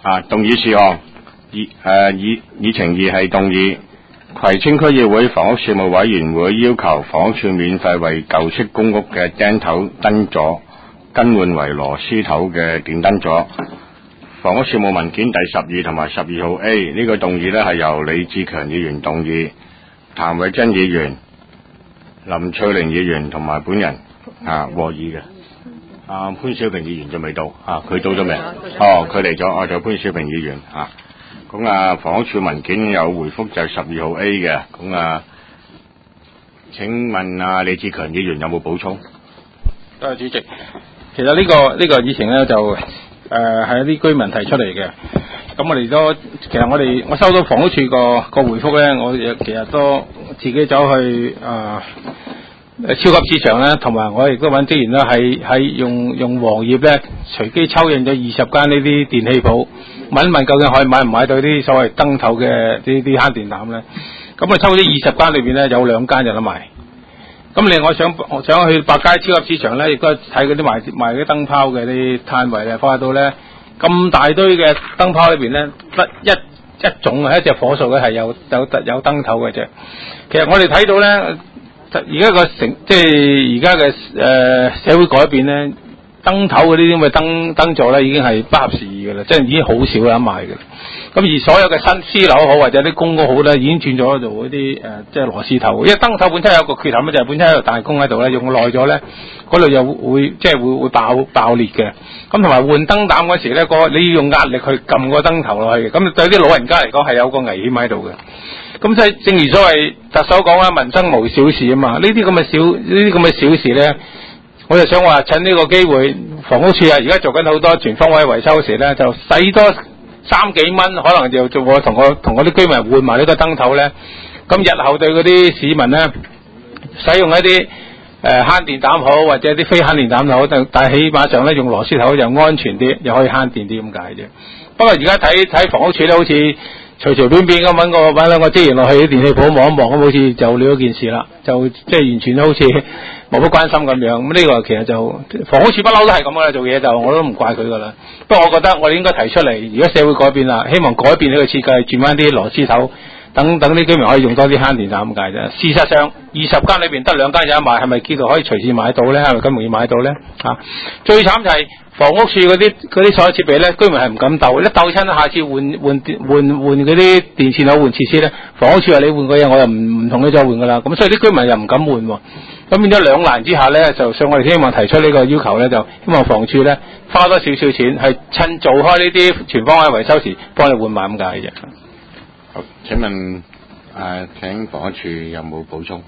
動議事項議程2係動議葵青區議會房屋事務委員會要求房屋署免費為舊式公屋嘅釘頭燈座更換為螺絲頭嘅電燈座。房屋事務文件第12同埋12號 A 呢個動議呢係由李志強議員動議，譚偉珍議員、林翠玲議員同埋本人和議嘅。潘小平議員仲未到佢到咗未？佢嚟咗，就潘小平議員咁房屋署文件有回覆就係12號 A 嘅，咁請問李志強議員有冇補充？ 多謝主席。其實呢個議程咧就係一啲居民提出嚟嘅，咁我哋都其實我收到房屋署個回覆咧，我其實都自己走去超級市場咧，同埋我亦都揾職員咧喺用黃頁咧隨機抽印咗20間呢啲電器鋪，問一問究竟可以買唔買到啲所謂燈頭嘅呢啲慳電膽咧？咁我抽咗20間裏邊咧有2間有得賣。咁另外我想去百佳超級市場咧，亦都睇嗰啲賣啲燈泡嘅啲攤位咧，發覺到咧咁大堆嘅燈泡裏邊咧，得一種一隻火數咧係有燈頭嘅啫。其實我哋睇到咧。而家即係而家嘅社會改變咧，燈頭嗰啲咁嘅燈座咧已經係不合時宜嘅啦，即係已經好少有得賣嘅。咁而所有嘅新私樓好或者啲公屋好咧，已經轉咗做嗰啲即係螺絲頭。因為燈頭本身有個缺陷咧，就係本身有個大工喺度咧，用耐咗咧，嗰度又會即係會爆裂嘅。咁同埋換燈膽嗰時咧，你要用壓力去撳個燈頭落去嘅，咁對啲老人家嚟講係有個危險喺度嘅。咁所以正如所謂特首講啦，民生無小事啊嘛。呢啲咁嘅小事咧，我就想話趁呢個機會，房屋署而家做緊好多全方位維修時咧，就使多3幾蚊，可能就做同嗰啲居民換埋呢個燈頭咧。咁日後對嗰啲市民咧，使用一啲慳電膽好，或者啲非慳電膽好，但係起碼上咧用螺絲頭就安全啲，又可以慳電啲咁解啫。不過而家睇房屋署咧，好似隨隨便便咁揾兩個職員落去啲電器鋪望一望，咁好似就了咗件事啦，就即係完全都好似冇乜關心咁樣。咁呢個其實就房屋署不嬲都係咁噶啦，做嘢就我都唔怪佢噶啦。不過我覺得我哋應該提出嚟，如果社會改變啦，希望改變呢個設計，轉翻啲螺絲頭，等啲居民可以用多啲慳電膽咁解啫。事實上20間裏邊得2間有得賣，係咪叫做可以隨時買到咧？係咪咁容易買到咧？最慘就係房屋署嗰啲所有設備咧，居民係唔敢鬥，一鬥親下次換嗰啲電線換設施咧，房屋署話你換個嘢，我又唔同你再換噶啦。咁所以啲居民又唔敢換喎。咁變咗兩難之下咧，就所以我哋希望提出呢個要求咧，就希望房署咧花多少少錢，係趁做開呢啲全方位維修時幫你換埋咁解嘅啫。 好，請問請房屋署有冇補充？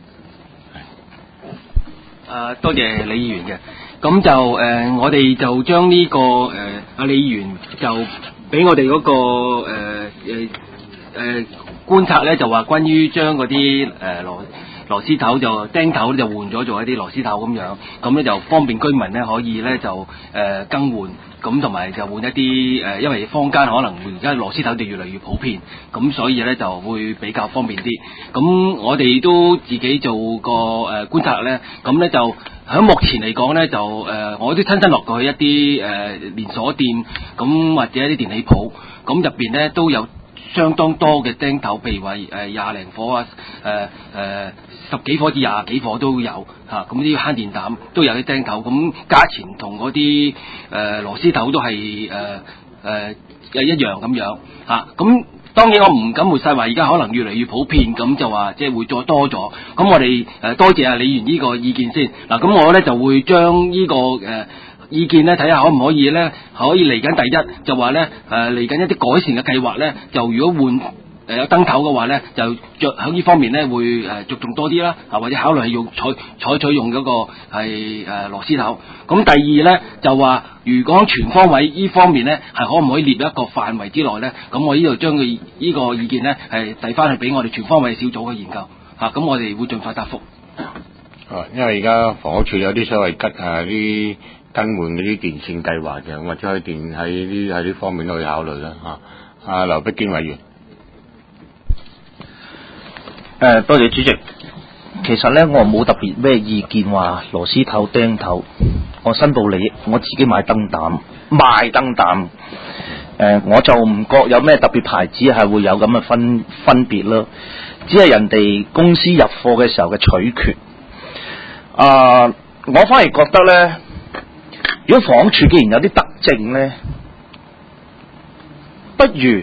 多謝李議員嘅。咁就我哋就將呢個阿李議員就俾我哋嗰個觀察咧，就話關於將嗰啲螺絲頭就釘頭就換咗做一啲螺絲頭咁樣，咁咧就方便居民咧可以咧就更換，咁同埋就換一啲因為坊間可能而家螺絲頭就越嚟越普遍，咁所以咧就會比較方便啲。咁我哋都自己做個觀察咧，咁咧就喺目前嚟講咧就我都親身落過去一啲連鎖店，咁或者一啲電器鋪，咁入邊咧都有相當多嘅釘頭，譬如話20零火啊，10幾火至20幾火都有嚇，咁啲慳電膽都有啲釘頭，咁價錢同嗰啲螺絲頭都係一樣咁樣嚇，咁。當然我唔敢抹晒話，而家可能越嚟越普遍，咁就話即係會再多咗。咁我哋多謝阿李議員呢個意見先。嗱，咁我咧就會將呢個意見咧睇下可唔可以咧，可以嚟緊第一就話咧嚟緊一啲改善嘅計劃咧，就如果換有燈頭嘅話咧，就着喺呢方面咧會着重多啲啦，或者考慮係用採取用嗰個係螺絲頭。咁第二咧就話，如果全方位呢方面咧係可唔可以列一個範圍之內咧？咁我呢度將佢呢個意見咧係遞翻去俾我哋全方位小組去研究嚇，咁我哋會盡快答覆。 因為而家房屋署有啲所謂啲更換嗰啲電線計劃嘅，或者喺呢方面都可以考慮啦嚇。阿劉碧堅委員。 多謝主席。其實咧，我冇特別咩意見話螺絲頭釘頭。我申報利益，我自己買燈膽，賣燈膽。 我就唔覺有咩特別牌子係會有咁嘅分別咯，只係人哋公司入貨嘅時候嘅取決。我反而覺得咧，如果房署既然有啲德政咧，不如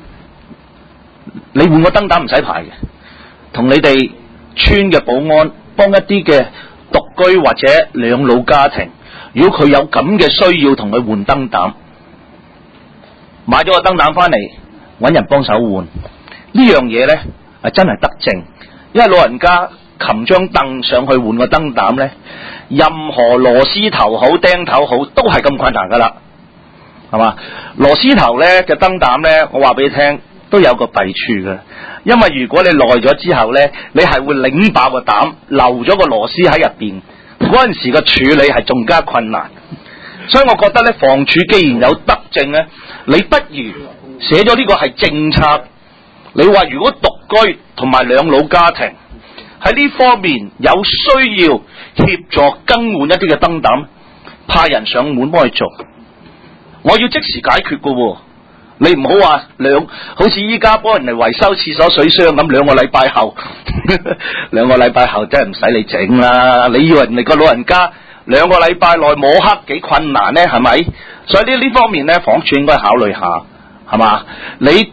你換個燈膽唔使牌嘅，同你哋村嘅保安幫一啲嘅獨居或者兩老家庭，如果佢有咁嘅需要，同佢換燈膽，買咗個燈膽翻嚟，揾人幫手換呢樣嘢咧，真係德政。因為老人家擒張凳上去換個燈膽咧，任何螺絲頭好釘頭好都係咁困難噶啦，係嘛？螺絲頭咧嘅燈膽咧，我話俾你聽都有個弊處嘅，因為如果你耐咗之後咧，你係會擰爆個膽，漏咗個螺絲喺入邊，嗰陣時嘅處理係仲加困難。所以我覺得咧，房署既然有德政咧，你不如寫咗呢個係政策。你話如果獨居同埋兩老家庭喺呢方面有需要協助更換一啲嘅燈膽，派人上門幫佢做，我要即時解決㗎喎。你唔好話好似依家幫人哋維修廁所水箱咁，2個禮拜後2個禮拜後真係唔使你整啦。你以為人哋個老人家2個禮拜內摸黑幾困難呢？係咪？所以呢方面呢，房署應該考慮下，係嘛？你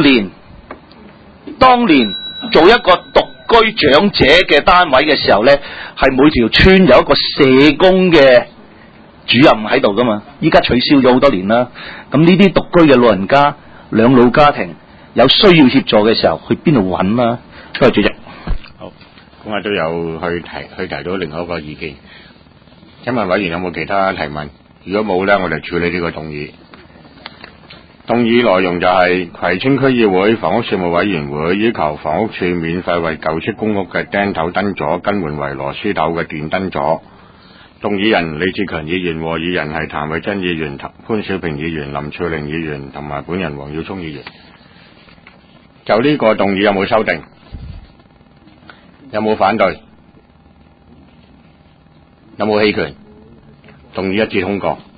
當年做一個獨居長者嘅單位嘅時候呢，係每條村有一個社工嘅主任喺度噶嘛，依家取消咗好多年啦。咁呢啲獨居嘅老人家、兩老家庭有需要協助嘅時候，去邊度揾啦？多謝主席。 好，咁我都有去提到另外一個意見。請問委員有冇其他提問？如果冇呢，我哋處理呢個動議。動議內容就係葵青區議會房屋事務委員會要求房屋署免費為舊式公屋嘅釘頭燈座更換為螺絲頭嘅電燈座。動議人李志強議員和議人係譚慧珍議員、潘小平議員、林翠玲議員同埋本人黃耀聰議員。就呢個動議有冇修訂？有冇反對？有冇棄權？動議一致通過。